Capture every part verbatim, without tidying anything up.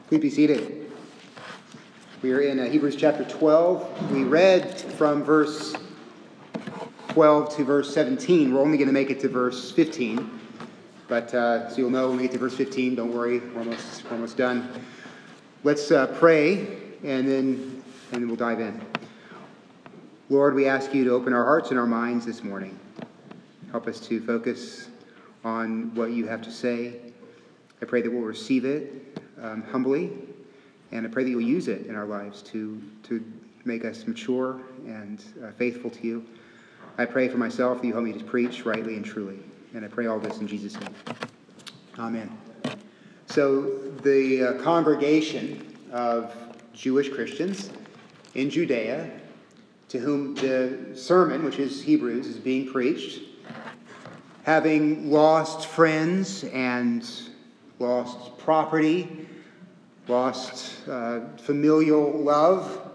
Please be seated. We are in uh, Hebrews chapter twelve. We read from verse twelve to verse seventeen. We're only going to make it to verse fifteen. But uh, so you'll know when we get to verse fifteen, don't worry, we're almost, we're almost done. Let's uh, pray, and then, and then we'll dive in. Lord, we ask you to open our hearts and our minds this morning. Help us to focus on what you have to say. I pray that we'll receive it um, humbly, and I pray that you'll use it in our lives to, to make us mature and uh, faithful to you. I pray for myself that you help me to preach rightly and truly. And I pray all this in Jesus' name. Amen. So the uh, congregation of Jewish Christians in Judea, to whom the sermon, which is Hebrews, is being preached, having lost friends and lost property, lost uh, familial love,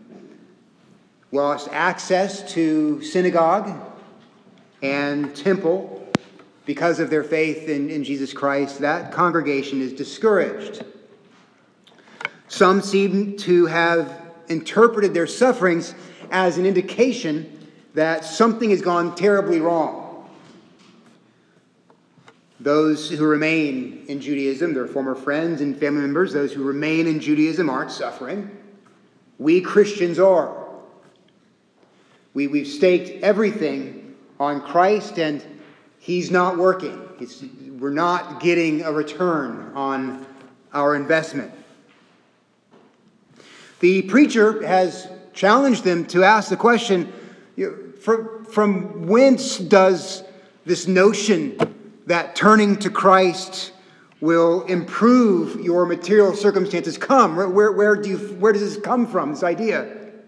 lost access to synagogue and temple because of their faith in, in Jesus Christ, that congregation is discouraged. Some seem to have interpreted their sufferings as an indication that something has gone terribly wrong. Those who remain in Judaism, their former friends and family members, those who remain in Judaism aren't suffering. We Christians are. We, we've staked everything on Christ, and He's not working. It's, we're not getting a return on our investment. The preacher has challenged them to ask the question, you know, from, from whence does this notion that turning to Christ will improve your material circumstances come? Where, where, where, do you, where does this come from, this idea?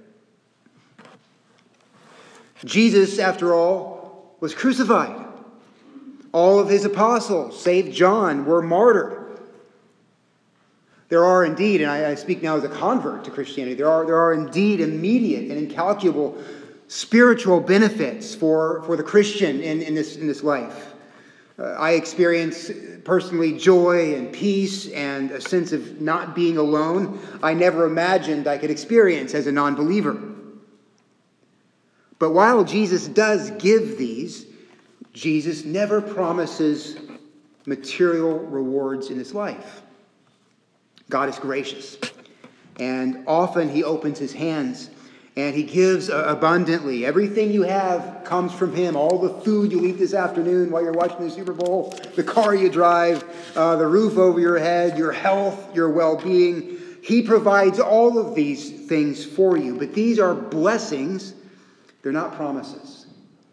Jesus, after all, was crucified. All of his apostles, save John, were martyred. There are indeed, and I, I speak now as a convert to Christianity, there are, there are indeed immediate and incalculable spiritual benefits for, for the Christian in, in, this, in this life. Uh, I experience personally joy and peace and a sense of not being alone I never imagined I could experience as a non-believer. But while Jesus does give these, Jesus never promises material rewards in this life. God is gracious, and often He opens His hands and He gives abundantly. Everything you have comes from Him. All the food you'll eat this afternoon while you're watching the Super Bowl, the car you drive, uh, the roof over your head, your health, your well-being. He provides all of these things for you, but these are blessings. They're not promises.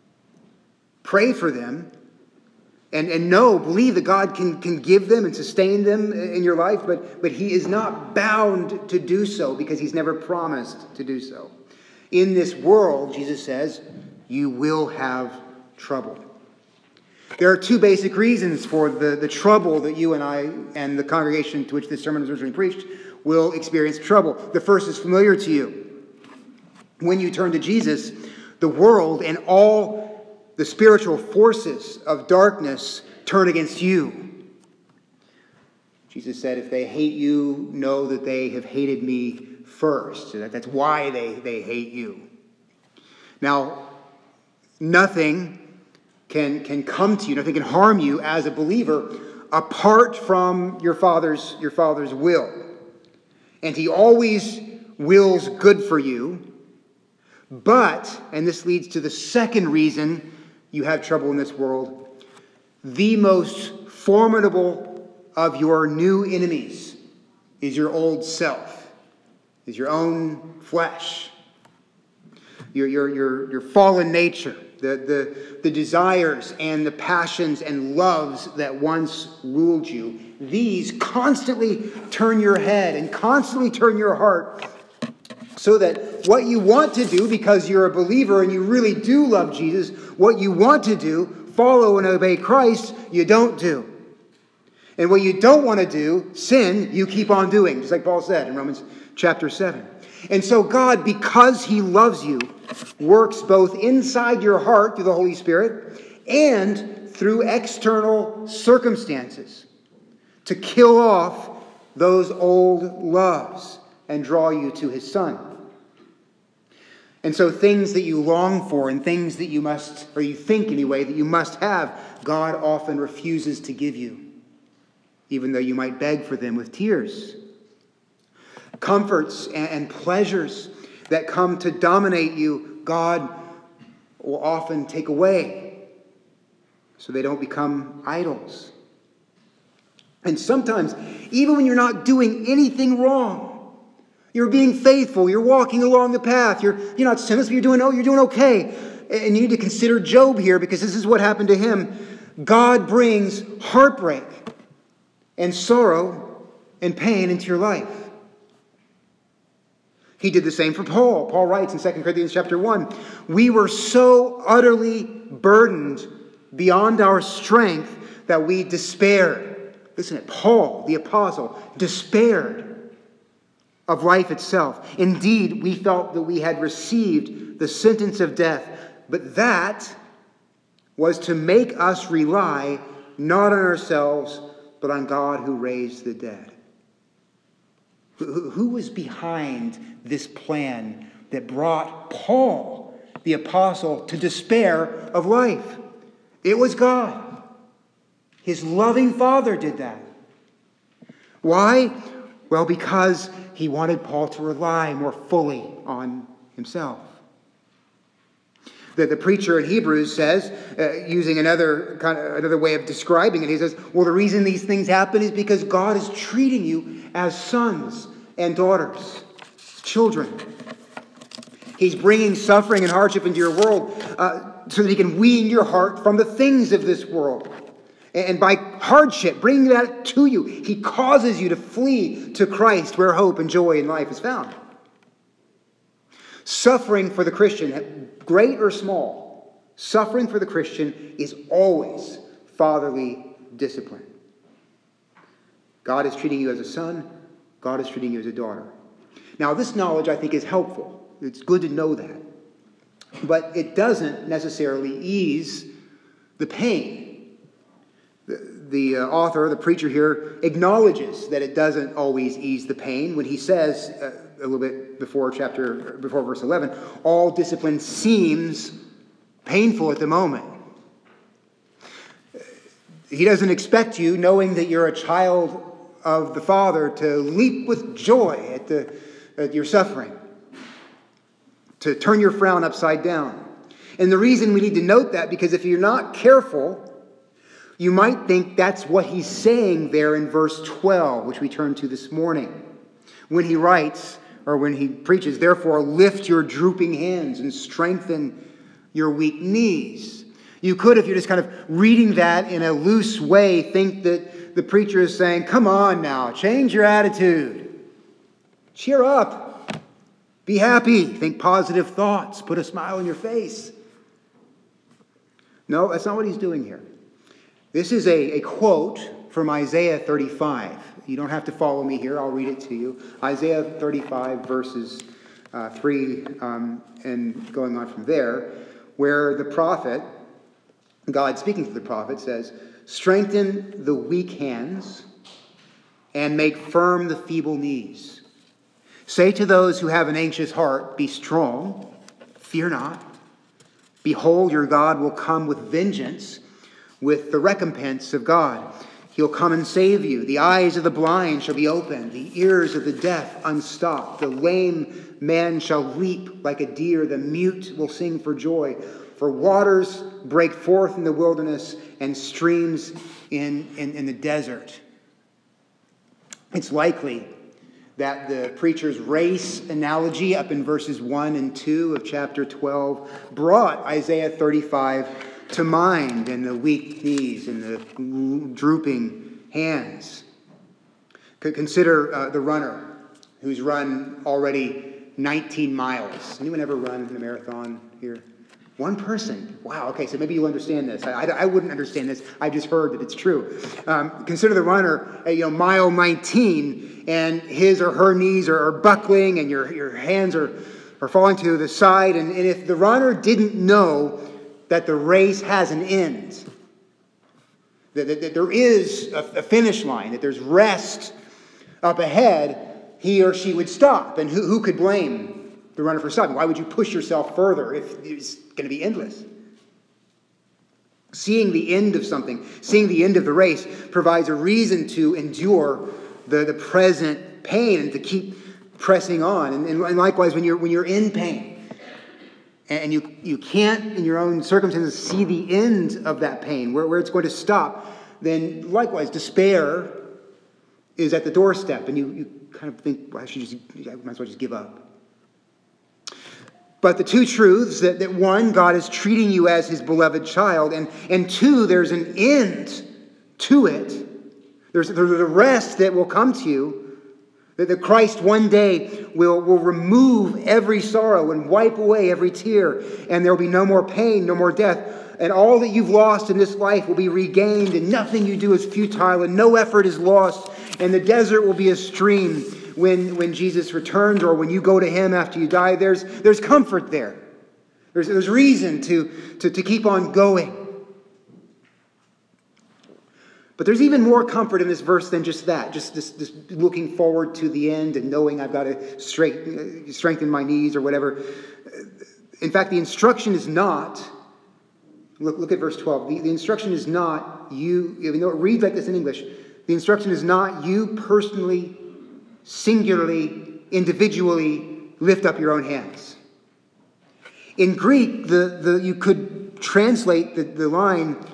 Pray for them and, and know, believe that God can, can give them and sustain them in your life, but, but He is not bound to do so because He's never promised to do so. In this world, Jesus says, you will have trouble. There are two basic reasons for the, the trouble that you and I and the congregation to which this sermon was originally preached will experience trouble. The first is familiar to you. When you turn to Jesus, the world and all the spiritual forces of darkness turn against you. Jesus said, if they hate you, know that they have hated me first. So that, that's why they, they hate you. Now, nothing can, can come to you, nothing can harm you as a believer apart from your Father's, your Father's will. And He always wills good for you. But, and this leads to the second reason you have trouble in this world, the most formidable of your new enemies is your old self, is your own flesh, your, your, your, your fallen nature, the, the, the desires and the passions and loves that once ruled you. These constantly turn your head and constantly turn your heart so that what you want to do, because you're a believer and you really do love Jesus, what you want to do, follow and obey Christ, you don't do. And what you don't want to do, sin, you keep on doing, just like Paul said in Romans chapter seven. And so God, because He loves you, works both inside your heart through the Holy Spirit and through external circumstances to kill off those old loves and draw you to his Son. And so things that you long for and things that you must, or you think anyway, that you must have, God often refuses to give you, even though you might beg for them with tears. Comforts and pleasures that come to dominate you, God will often take away so they don't become idols. And sometimes, even when you're not doing anything wrong, you're being faithful, you're walking along the path, you're, you're not sinless, but you're doing, oh, you're doing okay. And you need to consider Job here, because this is what happened to him. God brings heartbreak and sorrow and pain into your life. He did the same for Paul. Paul writes in Second Corinthians chapter one, we were so utterly burdened beyond our strength that we despaired. Listen to it, Paul, the apostle, despaired of life itself. Indeed, we felt that we had received the sentence of death, but that was to make us rely not on ourselves, but on God who raised the dead. Who was behind this plan that brought Paul, the apostle, to despair of life? It was God. His loving Father did that. Why? Well, because he wanted Paul to rely more fully on himself. The, the preacher in Hebrews says, uh, using another kind of, another way of describing it, he says, well, the reason these things happen is because God is treating you as sons and daughters, children. He's bringing suffering and hardship into your world uh, so that he can wean your heart from the things of this world. And by hardship, bringing that to you, he causes you to flee to Christ, where hope and joy in life is found. Suffering for the Christian, great or small, suffering for the Christian is always fatherly discipline. God is treating you as a son. God is treating you as a daughter. Now, this knowledge, I think, is helpful. It's good to know that. But it doesn't necessarily ease the pain. The, the uh, author, the preacher here, acknowledges that it doesn't always ease the pain when he says, uh, a little bit before chapter, before verse eleven, all discipline seems painful at the moment. He doesn't expect you, knowing that you're a child of the Father, to leap with joy at, the, at your suffering, to turn your frown upside down. And the reason we need to note that, because if you're not careful, you might think that's what he's saying there in verse twelve, which we turned to this morning, when he writes, or when he preaches, therefore lift your drooping hands and strengthen your weak knees. You could, if you're just kind of reading that in a loose way, think that the preacher is saying, come on now, change your attitude. Cheer up. Be happy. Think positive thoughts. Put a smile on your face. No, that's not what he's doing here. This is a, a quote from Isaiah thirty-five. You don't have to follow me here. I'll read it to you. Isaiah thirty-five, verses uh, three um, and going on from there, where the prophet, God speaking to the prophet, says, strengthen the weak hands and make firm the feeble knees. Say to those who have an anxious heart, be strong, fear not. Behold, your God will come with vengeance, with the recompense of God. He'll come and save you. The eyes of the blind shall be opened, the ears of the deaf unstopped. The lame man shall leap like a deer, the mute will sing for joy. For waters break forth in the wilderness and streams in, in, in the desert. It's likely that the preacher's race analogy up in verses one and two of chapter twelve brought Isaiah thirty-five to mind, and the weak knees and the drooping hands. Consider uh, the runner who's run already nineteen miles. Anyone ever run a marathon here? One person. Wow, okay, so maybe you'll understand this. I, I, I wouldn't understand this. I just heard that it's true. Um, consider the runner at, you know, mile nineteen, and his or her knees are, are buckling, and your, your hands are, are falling to the side. And, and if the runner didn't know that the race has an end, that, that, that there is a, a finish line, that there's rest up ahead, he or she would stop. And who, who could blame the runner for stopping? Why would you push yourself further if it's going to be endless? Seeing the end of something, seeing the end of the race, provides a reason to endure the, the present pain and to keep pressing on. And, and likewise, when you're when you're in pain and you, you can't, in your own circumstances, see the end of that pain, where, where it's going to stop, then likewise, despair is at the doorstep. And you, you kind of think, well, I should just, I might as well just give up. But the two truths, that, that one, God is treating you as his beloved child, and, and two, there's an end to it. There's, there's a rest that will come to you, that the Christ one day will, will remove every sorrow and wipe away every tear, and there will be no more pain, no more death, and all that you've lost in this life will be regained, and nothing you do is futile, and no effort is lost, and the desert will be a stream. When, when Jesus returns, or when you go to him after you die, there's, there's comfort there. There's, there's reason to, to, to keep on going. But there's even more comfort in this verse than just that. Just this, this looking forward to the end and knowing I've got to straighten, strengthen my knees or whatever. In fact, the instruction is not, look, look at verse twelve. The, the instruction is not you, even though it reads like this in English, the instruction is not you personally, singularly, individually lift up your own hands. In Greek, the, the you could translate the, the line,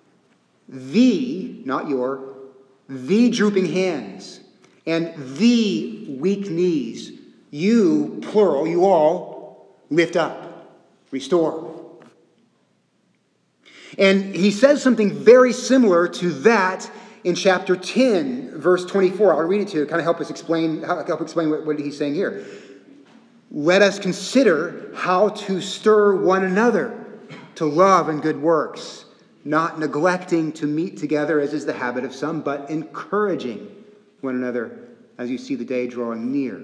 the, not your, the drooping hands and the weak knees, you, plural, you all, lift up, restore. And he says something very similar to that in chapter ten, verse twenty-four. I'll read it to you to kind of help us explain, help explain what, what he's saying here. Let us consider how to stir one another to love and good works, not neglecting to meet together as is the habit of some, but encouraging one another as you see the day drawing near.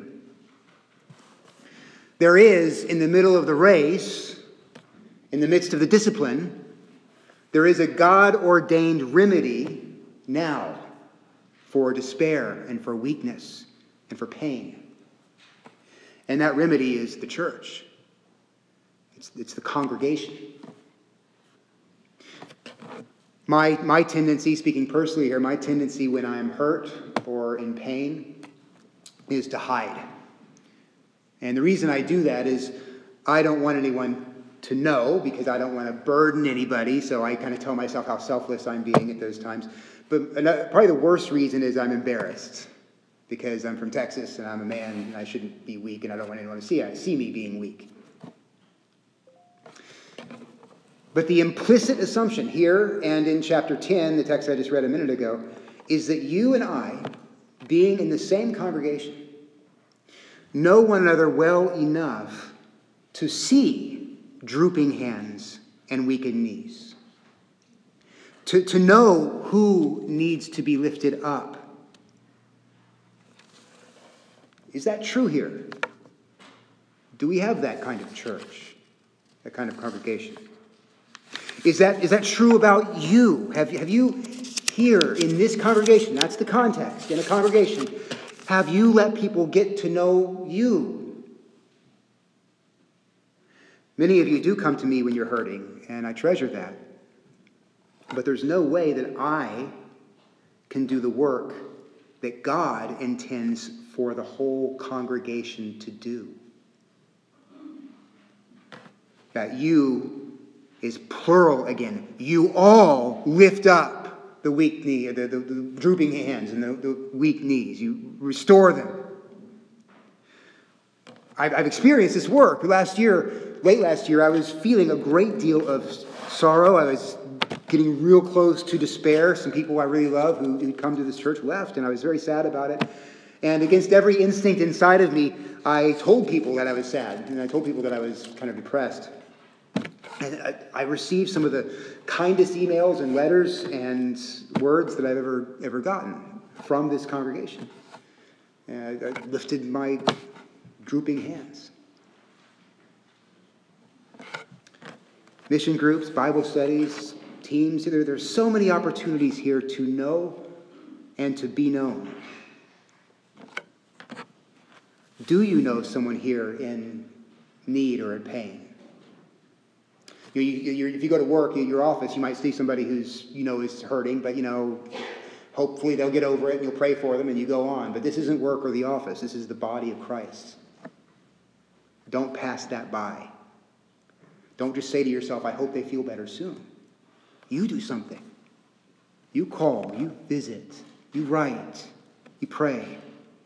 There is, in the middle of the race, in the midst of the discipline, there is a God-ordained remedy now for despair and for weakness and for pain. And that remedy is the church. It's, it's the congregation. My, my tendency, speaking personally here, my tendency when I'm hurt or in pain is to hide. And the reason I do that is I don't want anyone to know, because I don't want to burden anybody, so I kind of tell myself how selfless I'm being at those times. But another, probably the worst reason is I'm embarrassed, because I'm from Texas and I'm a man and I shouldn't be weak and I don't want anyone to see, see me being weak. But the implicit assumption here and in chapter ten, the text I just read a minute ago, is that you and I, being in the same congregation, know one another well enough to see drooping hands and weakened knees. To, to know who needs to be lifted up. Is that true here? Do we have that kind of church? That kind of congregation? Is that, is that true about you? Have, have you here in this congregation, that's the context, in a congregation, have you let people get to know you? Many of you do come to me when you're hurting, and I treasure that. But there's no way that I can do the work that God intends for the whole congregation to do. That you is plural again. You all lift up the weak knee, the, the, the drooping hands and the, the weak knees. You restore them. I've, I've experienced this work. Last year, late last year, I was feeling a great deal of sorrow. I was getting real close to despair. Some people I really love who who'd come to this church left, and I was very sad about it. And against every instinct inside of me, I told people that I was sad, and I told people that I was kind of depressed. And I, I received some of the kindest emails and letters and words that I've ever ever gotten from this congregation. And I, I lifted my drooping hands. Mission groups, Bible studies, teams. There, there's so many opportunities here to know and to be known. Do you know someone here in need or in pain? You know, you, you, if you go to work in your office, you might see somebody who's, you know, is hurting, but, you know, hopefully they'll get over it and you'll pray for them and you go on. But this isn't work or the office. This is the body of Christ. Don't pass that by. Don't just say to yourself, I hope they feel better soon. You do something. You call, you visit, you write, you pray.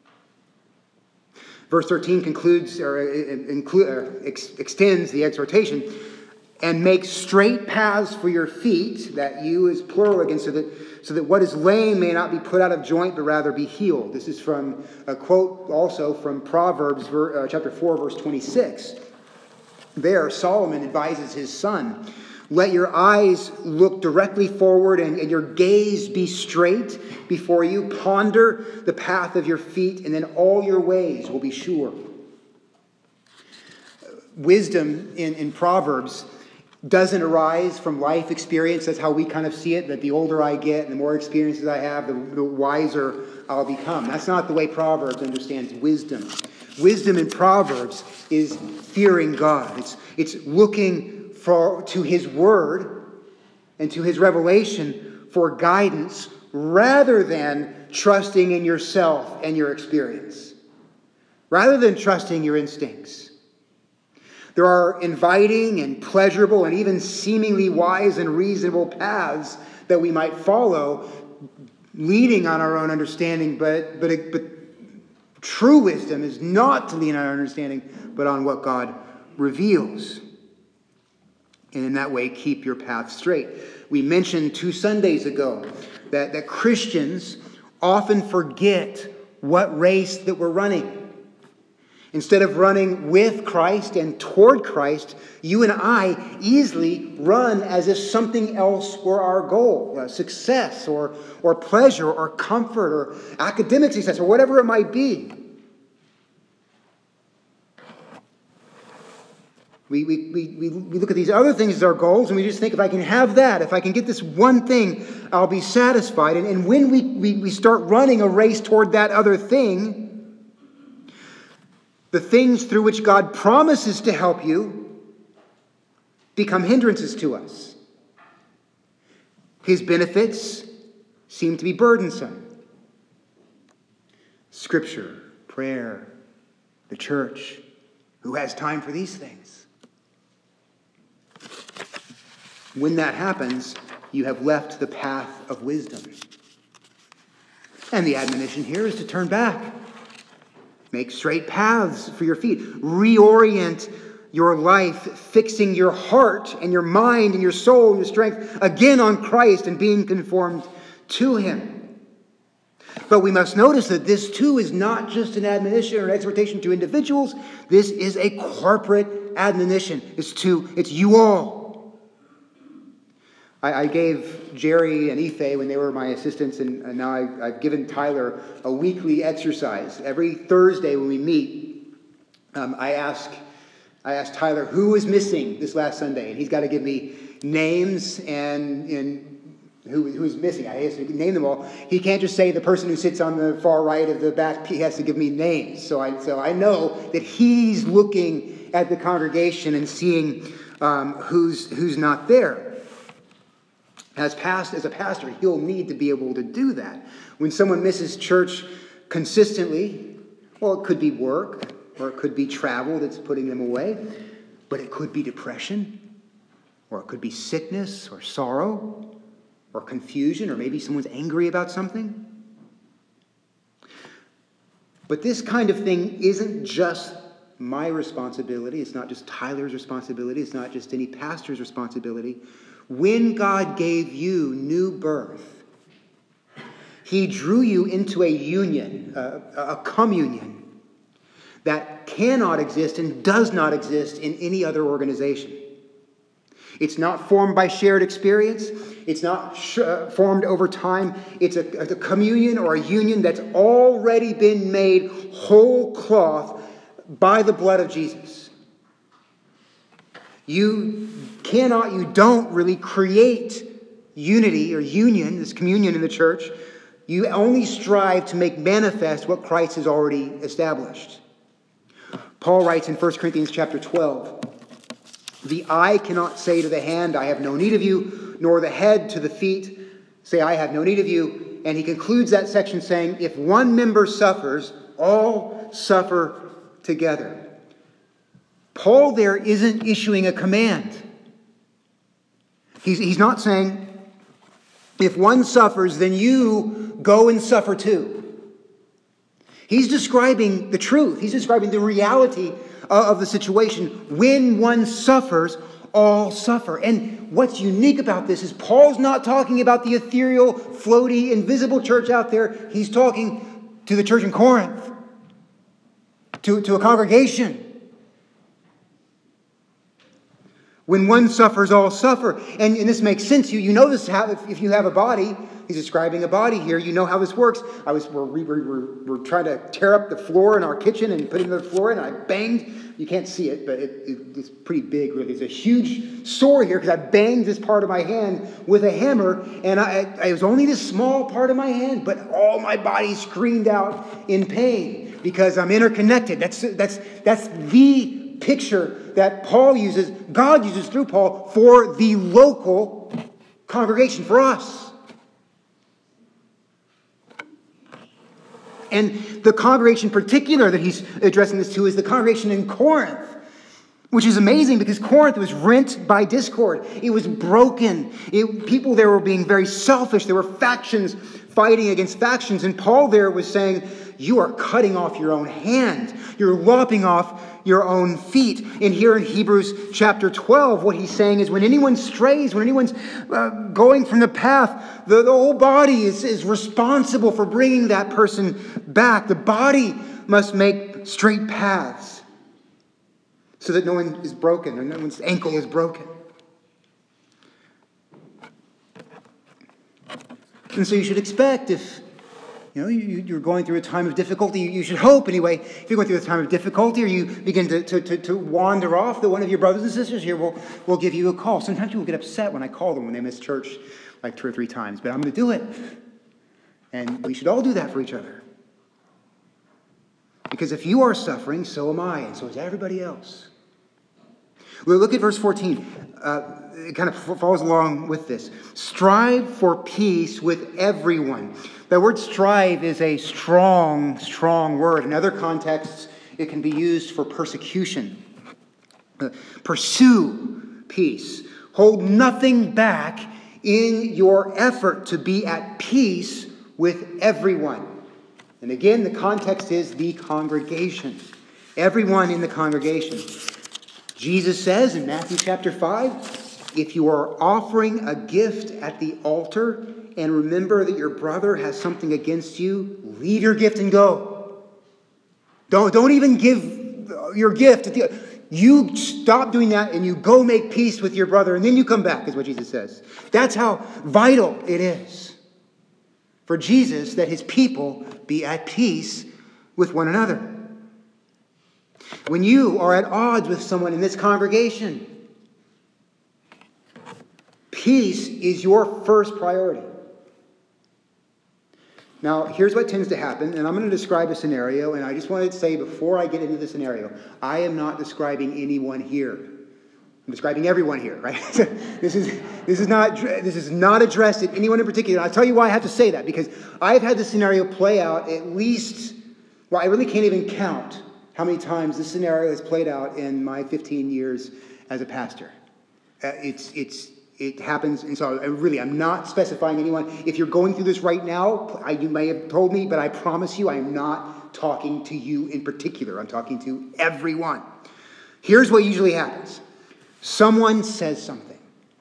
Verse thirteen concludes or include, uh, ex- extends the exhortation, and make straight paths for your feet, that you is plural again, so that so that what is lame may not be put out of joint, but rather be healed. This is from a quote also from Proverbs uh, chapter four, verse twenty-six. There, Solomon advises his son, let your eyes look directly forward and, and your gaze be straight before you. Ponder the path of your feet, and then all your ways will be sure. Wisdom in, in Proverbs doesn't arise from life experience. That's how we kind of see it, that the older I get and the more experiences I have, the, the wiser I'll become. That's not the way Proverbs understands wisdom. Wisdom in Proverbs is fearing God. It's, it's looking for, to his word and to his revelation for guidance rather than trusting in yourself and your experience. Rather than trusting your instincts. There are inviting and pleasurable and even seemingly wise and reasonable paths that we might follow, leading on our own understanding, but, but, but true wisdom is not to lean on our understanding, but on what God reveals. And in that way, keep your path straight. We mentioned two Sundays ago that, that Christians often forget what race that we're running. Instead of running with Christ and toward Christ, you and I easily run as if something else were our goal. Uh, success or, or pleasure or comfort or academic success or whatever it might be. We, we, we, we look at these other things as our goals and we just think, if I can have that, if I can get this one thing, I'll be satisfied. And, and when we, we, we start running a race toward that other thing, the things through which God promises to help you become hindrances to us. His benefits seem to be burdensome. Scripture, prayer, the church. Who has time for these things? When that happens, you have left the path of wisdom. And the admonition here is to turn back. Make straight paths for your feet. Reorient your life, fixing your heart and your mind and your soul and your strength again on Christ and being conformed to him. But we must notice that this too is not just an admonition or an exhortation to individuals. This is a corporate admonition. It's to, it's you all. I, I gave Jerry and Ife, when they were my assistants, and, and now I, I've given Tyler a weekly exercise. Every Thursday when we meet, um, I ask I asked Tyler who was missing this last Sunday, and he's got to give me names and, and who who's missing. I have to name them all. He can't just say the person who sits on the far right of the back. He has to give me names. So I so I know that he's looking at the congregation and seeing um, who's who's not there. As past as a pastor, he'll need to be able to do that. When someone misses church consistently, well, it could be work, or it could be travel that's putting them away, but it could be depression, or it could be sickness, or sorrow, or confusion, or maybe someone's angry about something. But this kind of thing isn't just my responsibility. It's not just Tyler's responsibility. It's not just any pastor's responsibility. When God gave you new birth, he drew you into a union, a, a communion that cannot exist and does not exist in any other organization. It's not formed by shared experience. It's not sh- uh, formed over time. It's a, a communion or a union that's already been made whole cloth by the blood of Jesus. You cannot, you don't really create unity or union, this communion in the church. You only strive to make manifest what Christ has already established. Paul writes in First Corinthians chapter twelve, the eye cannot say to the hand, I have no need of you, nor the head to the feet, say, I have no need of you. And he concludes that section saying, if one member suffers, all suffer together. Paul there isn't issuing a command. He's, he's not saying, if one suffers, then you go and suffer too. He's describing the truth. He's describing the reality of the situation. When one suffers, all suffer. And what's unique about this is Paul's not talking about the ethereal, floaty, invisible church out there. He's talking to the church in Corinth, to, to a congregation. When one suffers, all suffer. And, and this makes sense. You, you know this how, if, if you have a body. He's describing a body here. You know how this works. I was we're, we're, we're, we're trying to tear up the floor in our kitchen and put it in the floor, and I banged. You can't see it, but it, it, it's pretty big, really. There's a huge sore here because I banged this part of my hand with a hammer, and I, I, it was only this small part of my hand, but all my body screamed out in pain because I'm interconnected. That's that's that's the picture that Paul uses, God uses through Paul for the local congregation, for us. And the congregation in particular that he's addressing this to is the congregation in Corinth, which is amazing because Corinth was rent by discord. It was broken. It, people there were being very selfish. There were factions fighting against factions. And Paul there was saying, you are cutting off your own hand. You're lopping off your own feet. And here in Hebrews chapter twelve, what he's saying is when anyone strays, when anyone's uh, going from the path, the, the whole body is, is responsible for bringing that person back. The body must make straight paths so that no one is broken or no one's ankle is broken. And so you should expect if You know, you, you're going through a time of difficulty. You should hope, anyway, if you're going through a time of difficulty or you begin to, to, to, to wander off, that one of your brothers and sisters here will, will give you a call. Sometimes people get upset when I call them when they miss church like two or three times, but I'm going to do it. And we should all do that for each other. Because if you are suffering, so am I, and so is everybody else. We'll look at verse fourteen. Uh, it kind of follows along with this. Strive for peace with everyone. The word strive is a strong, strong word. In other contexts, it can be used for persecution. Uh, pursue peace. Hold nothing back in your effort to be at peace with everyone. And again, the context is the congregation. Everyone in the congregation. Jesus says in Matthew chapter five, if you are offering a gift at the altar and remember that your brother has something against you, leave your gift and go. Don't, don't even give your gift. At the, you stop doing that and you go make peace with your brother and then you come back, is what Jesus says. That's how vital it is for Jesus that his people be at peace with one another. When you are at odds with someone in this congregation, peace is your first priority. Now, here's what tends to happen, and I'm going to describe a scenario, and I just wanted to say before I get into the scenario, I am not describing anyone here. I'm describing everyone here, right? this is this is not this is not addressed at anyone in particular. I'll tell you why I have to say that, because I've had this scenario play out at least, well, I really can't even count how many times this scenario has played out in my fifteen years as a pastor. Uh, it's it's it happens, and so I really, I'm not specifying anyone. If you're going through this right now, I, you may have told me, but I promise you, I am not talking to you in particular. I'm talking to everyone. Here's what usually happens. Someone says something.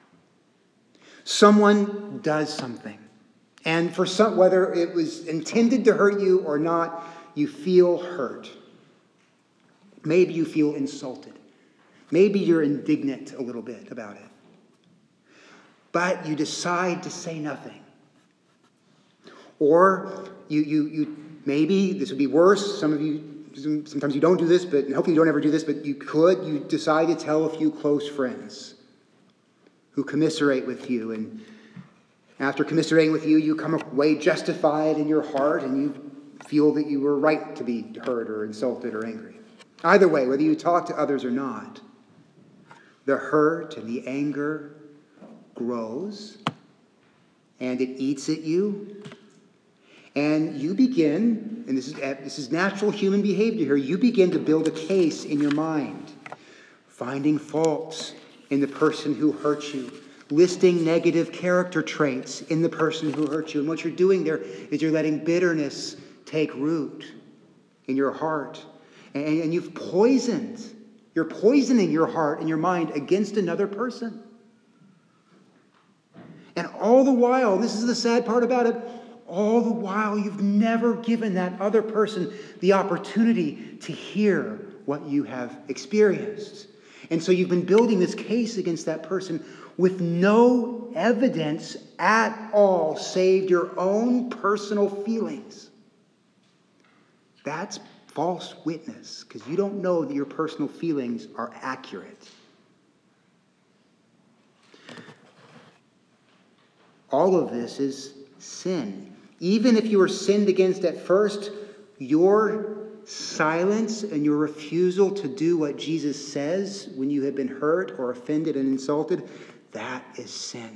Someone does something. And for some, whether it was intended to hurt you or not, you feel hurt. Maybe you feel insulted. Maybe you're indignant a little bit about it. But you decide to say nothing. Or you, you, you maybe, this would be worse, some of you, sometimes you don't do this, but hopefully you don't ever do this, but you could, you decide to tell a few close friends who commiserate with you. And after commiserating with you, you come away justified in your heart and you feel that you were right to be hurt or insulted or angry. Either way, whether you talk to others or not, the hurt and the anger grows, and it eats at you. And you begin, and this is, this is natural human behavior here, you begin to build a case in your mind, finding faults in the person who hurt you, listing negative character traits in the person who hurt you. And what you're doing there is you're letting bitterness take root in your heart. And, and you've poisoned, you're poisoning your heart and your mind against another person. And all the while, this is the sad part about it, all the while you've never given that other person the opportunity to hear what you have experienced. And so you've been building this case against that person with no evidence at all, save your own personal feelings. That's false witness, because you don't know that your personal feelings are accurate. All of this is sin. Even if you were sinned against at first, your silence and your refusal to do what Jesus says when you have been hurt or offended and insulted, that is sin.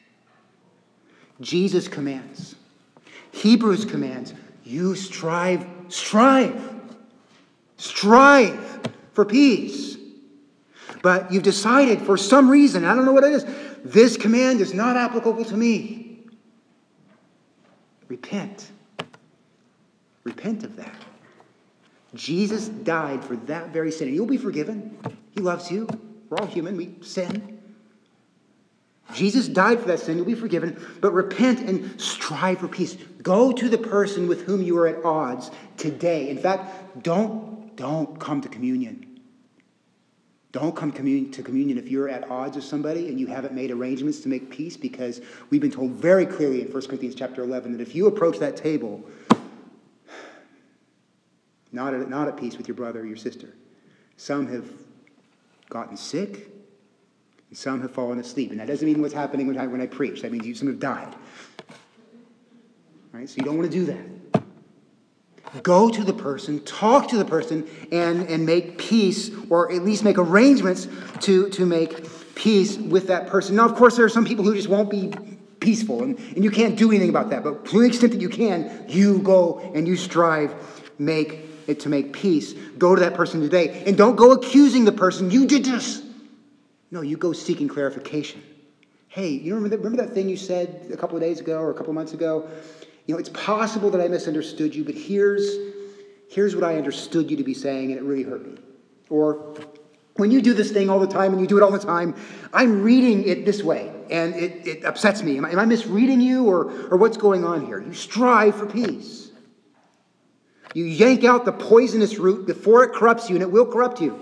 Jesus commands. Hebrews commands. You strive, strive, strive for peace. But you've decided for some reason, I don't know what it is, this command is not applicable to me. Repent. Repent of that. Jesus died for that very sin. And you'll be forgiven. He loves you. We're all human. We sin. Jesus died for that sin. You'll be forgiven. But repent and strive for peace. Go to the person with whom you are at odds today. In fact, don't, don't come to communion. Don't come commun- to communion if you're at odds with somebody and you haven't made arrangements to make peace, because we've been told very clearly in First Corinthians chapter eleven that if you approach that table not at, not at peace with your brother or your sister, some have gotten sick and some have fallen asleep. And that doesn't mean what's happening when I, when I preach. That means you, some have died. All right, so you don't want to do that. Go to the person, talk to the person, and, and make peace, or at least make arrangements to, to make peace with that person. Now, of course, there are some people who just won't be peaceful, and, and you can't do anything about that. But to the extent that you can, you go and you strive, make it to make peace. Go to that person today, and don't go accusing the person, you did this. No, you go seeking clarification. Hey, you remember that, remember that thing you said a couple of days ago or a couple of months ago? You know, it's possible that I misunderstood you, but here's, here's what I understood you to be saying, and it really hurt me. Or, when you do this thing all the time, and you do it all the time, I'm reading it this way, and it, it upsets me. Am I, am I misreading you, or, or what's going on here? You strive for peace. You yank out the poisonous root before it corrupts you, and it will corrupt you.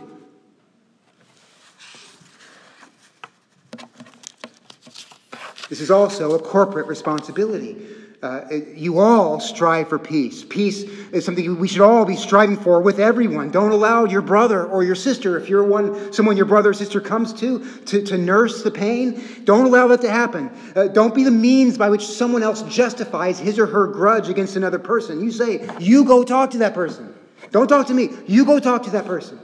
This is also a corporate responsibility. Uh, you all strive for peace. Peace is something we should all be striving for with everyone. Don't allow your brother or your sister, if you're one, someone your brother or sister comes to, to, to nurse the pain, don't allow that to happen. Uh, don't be the means by which someone else justifies his or her grudge against another person. You say, you go talk to that person. Don't talk to me. You go talk to that person.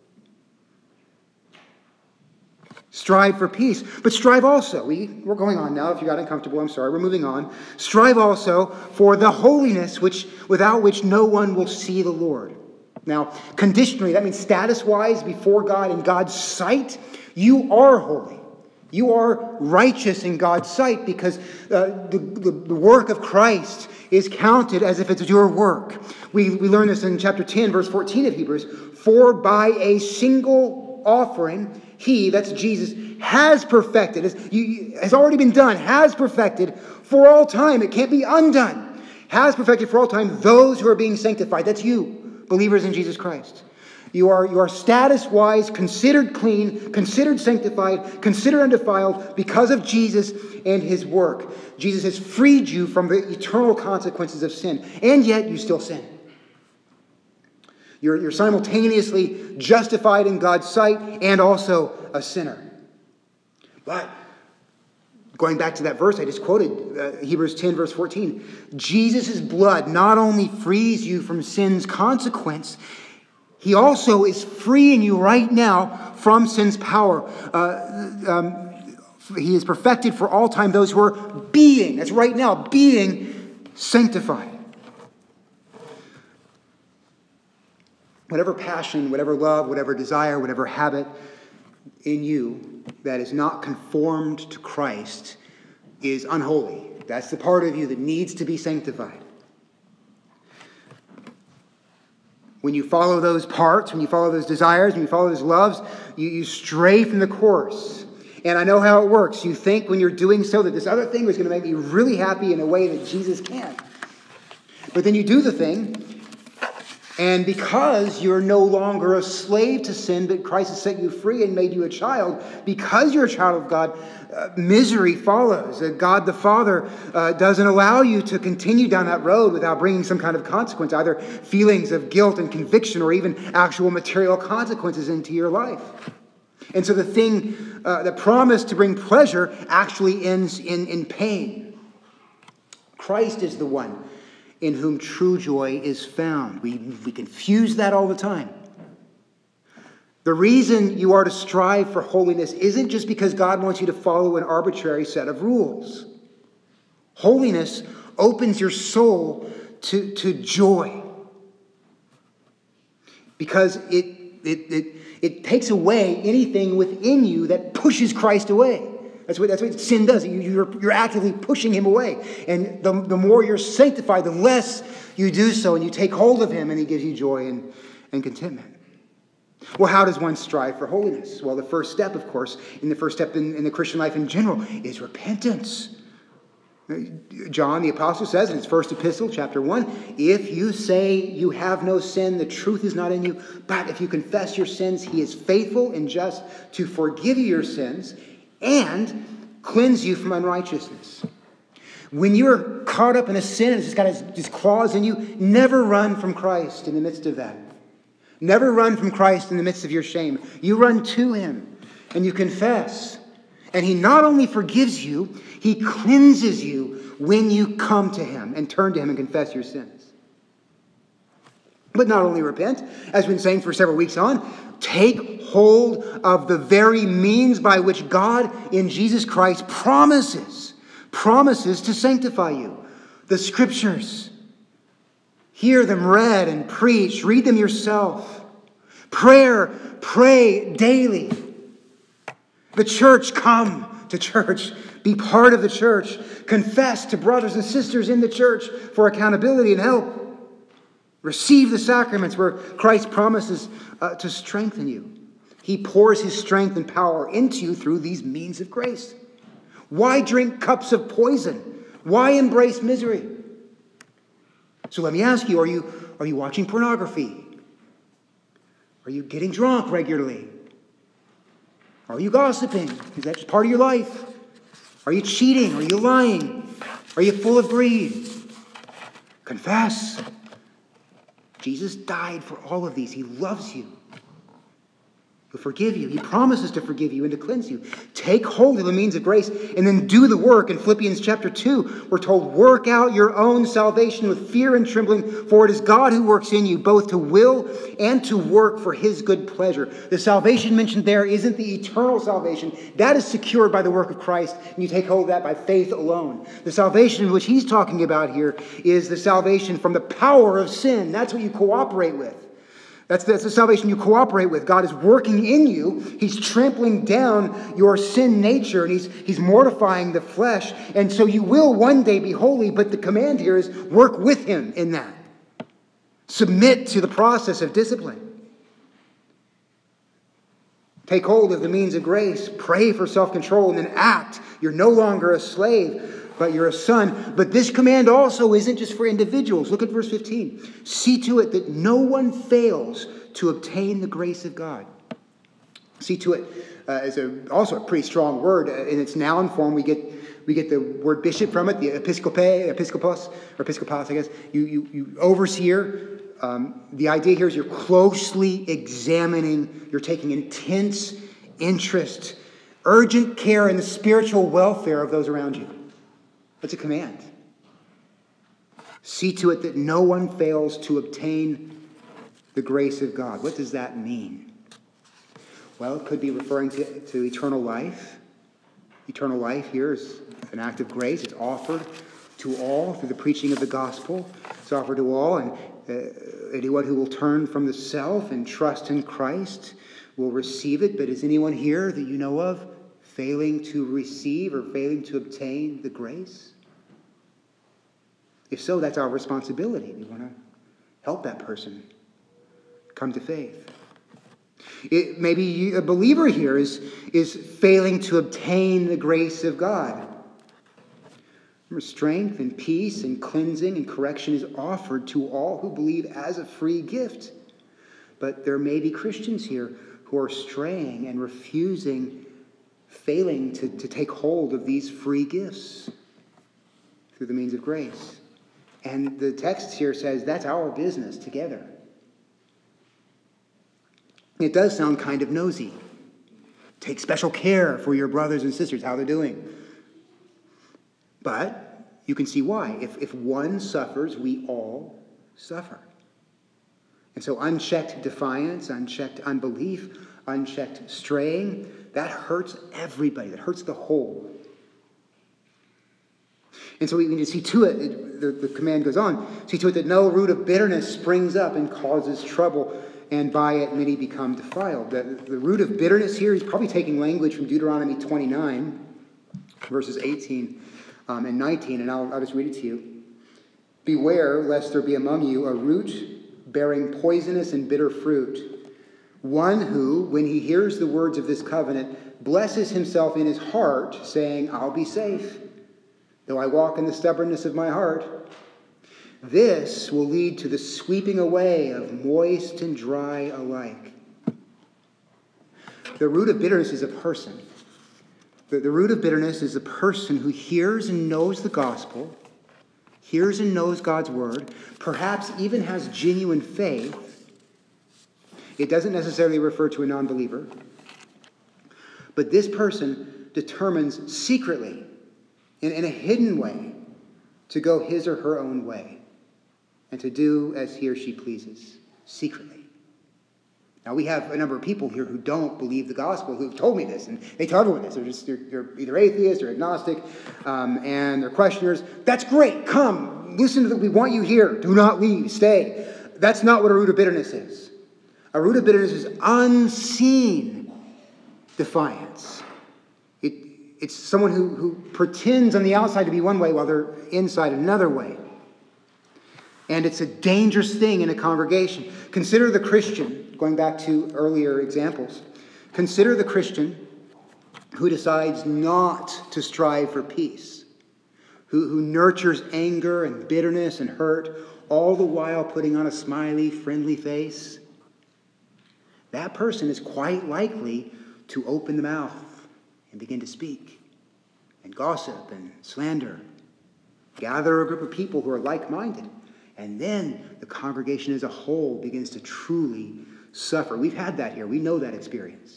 Strive for peace. But strive also. We, we're going on now. If you got uncomfortable, I'm sorry. We're moving on. Strive also for the holiness which without which no one will see the Lord. Now, conditionally, that means status-wise before God in God's sight, you are holy. You are righteous in God's sight because uh, the, the, the work of Christ is counted as if it's your work. We, we learn this in chapter ten, verse fourteen of Hebrews. For by a single offering, He, that's Jesus, has perfected, has, has already been done, has perfected for all time. It can't be undone. Has perfected for all time those who are being sanctified. That's you, believers in Jesus Christ. You are, you are status-wise considered clean, considered sanctified, considered undefiled because of Jesus and His work. Jesus has freed you from the eternal consequences of sin, and yet you still sin. You're, you're simultaneously justified in God's sight and also a sinner. But going back to that verse I just quoted, uh, Hebrews ten, verse fourteen, Jesus' blood not only frees you from sin's consequence, He also is freeing you right now from sin's power. Uh, um, he is perfected for all time those who are being, that's right now, being sanctified. Whatever passion, whatever love, whatever desire, whatever habit in you that is not conformed to Christ is unholy. That's the part of you that needs to be sanctified. When you follow those parts, when you follow those desires, when you follow those loves, you, you stray from the course. And I know how it works. You think when you're doing so that this other thing is going to make me really happy in a way that Jesus can't. But then you do the thing, and because you're no longer a slave to sin, but Christ has set you free and made you a child, because you're a child of God, uh, misery follows. Uh, God the Father uh, doesn't allow you to continue down that road without bringing some kind of consequence, either feelings of guilt and conviction or even actual material consequences into your life. And so the thing uh, that promised to bring pleasure actually ends in, in pain. Christ is the one in whom true joy is found. We, we confuse that all the time. The reason you are to strive for holiness isn't just because God wants you to follow an arbitrary set of rules. Holiness opens your soul to, to joy. Because it, it, it, it takes away anything within you that pushes Christ away. That's what, that's what sin does. You, you're, you're actively pushing him away. And the, the more you're sanctified, the less you do so. And you take hold of him and he gives you joy and, and contentment. Well, how does one strive for holiness? Well, the first step, of course, in the first step in, in the Christian life in general is repentance. John the Apostle says in his first epistle, chapter one, if you say you have no sin, the truth is not in you. But if you confess your sins, he is faithful and just to forgive you your sins and cleanse you from unrighteousness. When you're caught up in a sin and it's just got its claws in you, never run from Christ in the midst of that. Never run from Christ in the midst of your shame. You run to him and you confess. And he not only forgives you, he cleanses you when you come to him and turn to him and confess your sins. But not only repent, as we've been saying for several weeks on, take hold of the very means by which God in Jesus Christ promises, promises to sanctify you. The scriptures. Hear them read and preached. Read them yourself. Prayer, pray daily. The church, come to church. Be part of the church. Confess to brothers and sisters in the church for accountability and help. Receive the sacraments where Christ promises uh, to strengthen you. He pours his strength and power into you through these means of grace. Why drink cups of poison? Why embrace misery? So let me ask you, are you, are you watching pornography? Are you getting drunk regularly? Are you gossiping? Is that just part of your life? Are you cheating? Are you lying? Are you full of greed? Confess. Jesus died for all of these. He loves you. He'll forgive you. He promises to forgive you and to cleanse you. Take hold of the means of grace and then do the work. In Philippians chapter two, we're told, work out your own salvation with fear and trembling, for it is God who works in you, both to will and to work for his good pleasure. The salvation mentioned there isn't the eternal salvation. That is secured by the work of Christ, and you take hold of that by faith alone. The salvation which he's talking about here is the salvation from the power of sin. That's what you cooperate with. That's the, that's the salvation you cooperate with. God is working in you. He's trampling down your sin nature, and he's, he's mortifying the flesh. And so you will one day be holy, but the command here is work with him in that. Submit to the process of discipline. Take hold of the means of grace. Pray for self-control and then act. You're no longer a slave, but you're a son. But this command also isn't just for individuals. Look at verse fifteen. See to it that no one fails to obtain the grace of God. See to it uh, is a, also a pretty strong word. Uh, in its noun form, we get we get the word bishop from it, the episcope, episcopos, or episcopos, I guess. You, you, you overseer. Um, the idea here is you're closely examining, you're taking intense interest, urgent care in the spiritual welfare of those around you. That's a command. See to it that no one fails to obtain the grace of God. What does that mean? Well, it could be referring to, to eternal life. Eternal life here is an act of grace. It's offered to all through the preaching of the gospel. It's offered to all, and uh, anyone who will turn from the self and trust in Christ will receive it. But is anyone here that you know of failing to receive or failing to obtain the grace? If so, that's our responsibility. We want to help that person come to faith. It, maybe a believer here is, is failing to obtain the grace of God. Strength and peace and cleansing and correction is offered to all who believe as a free gift. But there may be Christians here who are straying and refusing, failing to, to take hold of these free gifts through the means of grace. And the text here says that's our business together. It does sound kind of nosy. Take special care for your brothers and sisters, how they're doing. But you can see why. If, if one suffers, we all suffer. And so unchecked defiance, unchecked unbelief, unchecked straying, that hurts everybody. That hurts the whole. And so we need to see to it, it the, the command goes on, see to it that no root of bitterness springs up and causes trouble, and by it many become defiled. The, the root of bitterness here, he's probably taking language from Deuteronomy twenty-nine, verses eighteen um, and nineteen, and I'll, I'll just read it to you. Beware lest there be among you a root bearing poisonous and bitter fruit, one who, when he hears the words of this covenant, blesses himself in his heart, saying, I'll be safe, though I walk in the stubbornness of my heart. This will lead to the sweeping away of moist and dry alike. The root of bitterness is a person. The, the root of bitterness is a person who hears and knows the gospel, hears and knows God's word, perhaps even has genuine faith. It doesn't necessarily refer to a non-believer. But this person determines secretly, in, in a hidden way, to go his or her own way and to do as he or she pleases, secretly. Now, we have a number of people here who don't believe the gospel, who've told me this, and they tell everyone this. They're, just, they're, they're either atheists or agnostic, um, and they're questioners. That's great. Come. Listen to the, we want you here. Do not leave. Stay. That's not what a root of bitterness is. A root of bitterness is unseen defiance. It, it's someone who, who pretends on the outside to be one way while they're inside another way. And it's a dangerous thing in a congregation. Consider the Christian, going back to earlier examples. Consider the Christian who decides not to strive for peace, who, who nurtures anger and bitterness and hurt, all the while putting on a smiley, friendly face. That person is quite likely to open the mouth and begin to speak and gossip and slander. Gather a group of people who are like-minded. And then the congregation as a whole begins to truly suffer. We've had that here. We know that experience.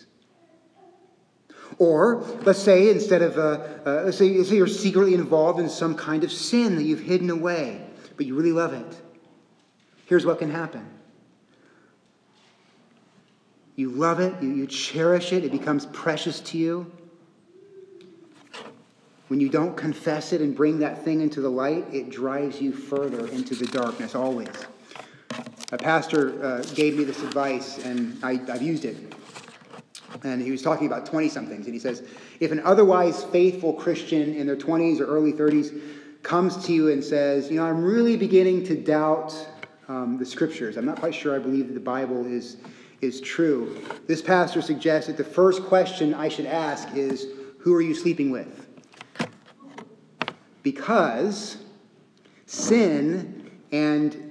Or, let's say, instead of, uh, uh, let's, say, let's say you're secretly involved in some kind of sin that you've hidden away, but you really love it. Here's what can happen. You love it. You, you cherish it. It becomes precious to you. When you don't confess it and bring that thing into the light, it drives you further into the darkness, always. A pastor uh, gave me this advice, and I, I've used it. And he was talking about twenty-somethings, and he says, if an otherwise faithful Christian in their twenties or early thirties comes to you and says, you know, I'm really beginning to doubt um, the Scriptures. I'm not quite sure I believe that the Bible is, is true. This pastor suggests that the first question I should ask is, who are you sleeping with? Because sin and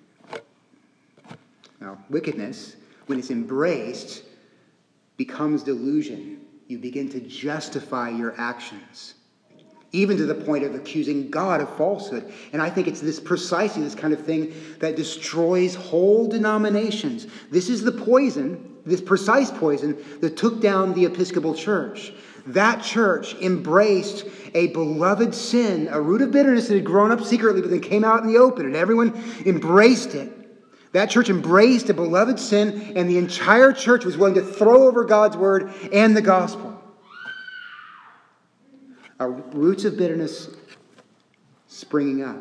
well, wickedness, when it's embraced, becomes delusion. You begin to justify your actions, even to the point of accusing God of falsehood. And I think it's this precisely this kind of thing that destroys whole denominations. This is the poison, this precise poison that took down the Episcopal Church. That church embraced a beloved sin, a root of bitterness that had grown up secretly, but then came out in the open, and everyone embraced it. That church embraced a beloved sin, and the entire church was willing to throw over God's word and the gospel. Our roots of bitterness springing up.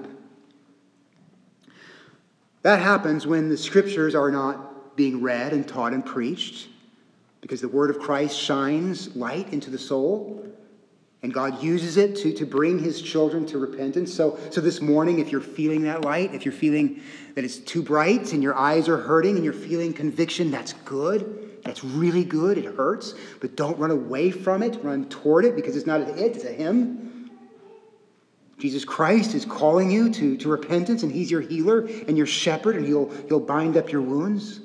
That happens when the scriptures are not being read and taught and preached, because the word of Christ shines light into the soul, and God uses it to, to bring his children to repentance. So, so this morning, if you're feeling that light, if you're feeling that it's too bright and your eyes are hurting and you're feeling conviction, that's good. That's really good. It hurts. But don't run away from it. Run toward it, because it's not an it, it's a him. Jesus Christ is calling you to, to repentance, and he's your healer and your shepherd, and he'll, he'll bind up your wounds.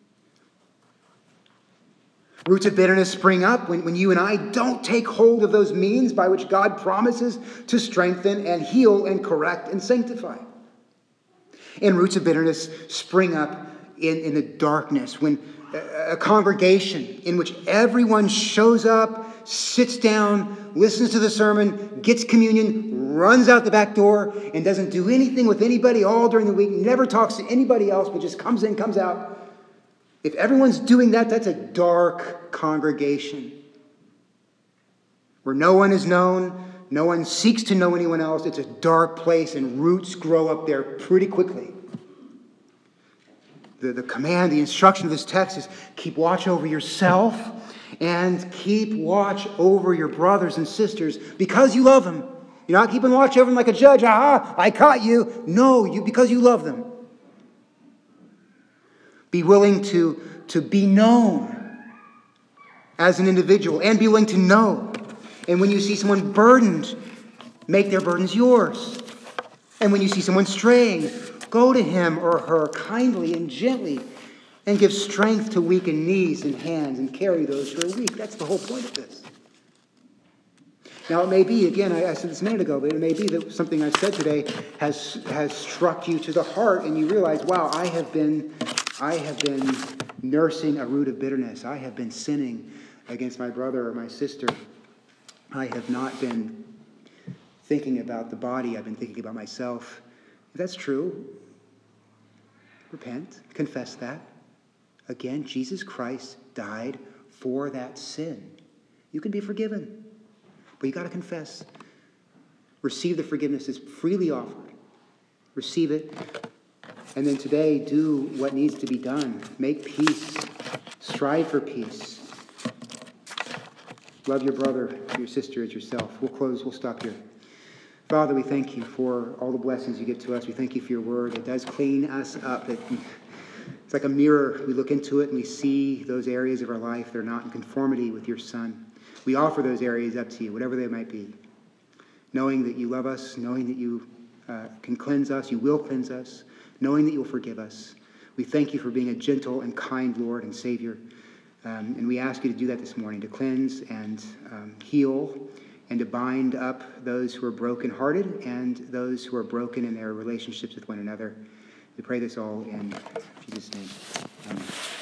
Roots of bitterness spring up when, when you and I don't take hold of those means by which God promises to strengthen and heal and correct and sanctify. And roots of bitterness spring up in, in the darkness when a, a congregation in which everyone shows up, sits down, listens to the sermon, gets communion, runs out the back door, and doesn't do anything with anybody all during the week, never talks to anybody else, but just comes in, comes out. If everyone's doing that, that's a dark congregation where no one is known, no one seeks to know anyone else. It's a dark place, and roots grow up there pretty quickly. The, the command, the instruction of this text is keep watch over yourself and keep watch over your brothers and sisters because you love them. You're not keeping watch over them like a judge. Aha, I caught you. No, you because you love them. Be willing to, to be known as an individual and be willing to know. And when you see someone burdened, make their burdens yours. And when you see someone straying, go to him or her kindly and gently and give strength to weakened knees and hands and carry those who are weak. That's the whole point of this. Now, it may be, again, I, I said this a minute ago, but it may be that something I said today has, has struck you to the heart and you realize, wow, I have been... I have been nursing a root of bitterness. I have been sinning against my brother or my sister. I have not been thinking about the body. I've been thinking about myself. If that's true, repent, confess that. Again, Jesus Christ died for that sin. You can be forgiven, but you got to confess. Receive the forgiveness that's freely offered. Receive it. And then today, do what needs to be done. Make peace. Strive for peace. Love your brother, your sister as yourself. We'll close. We'll stop here. Father, we thank you for all the blessings you give to us. We thank you for your word. It does clean us up. It, it's like a mirror. We look into it and we see those areas of our life that are not in conformity with your Son. We offer those areas up to you, whatever they might be. Knowing that you love us, knowing that you uh, can cleanse us, you will cleanse us, knowing that you'll forgive us. We thank you for being a gentle and kind Lord and Savior. Um, and we ask you to do that this morning, to cleanse and um, heal and to bind up those who are brokenhearted and those who are broken in their relationships with one another. We pray this all in Jesus' name. Amen.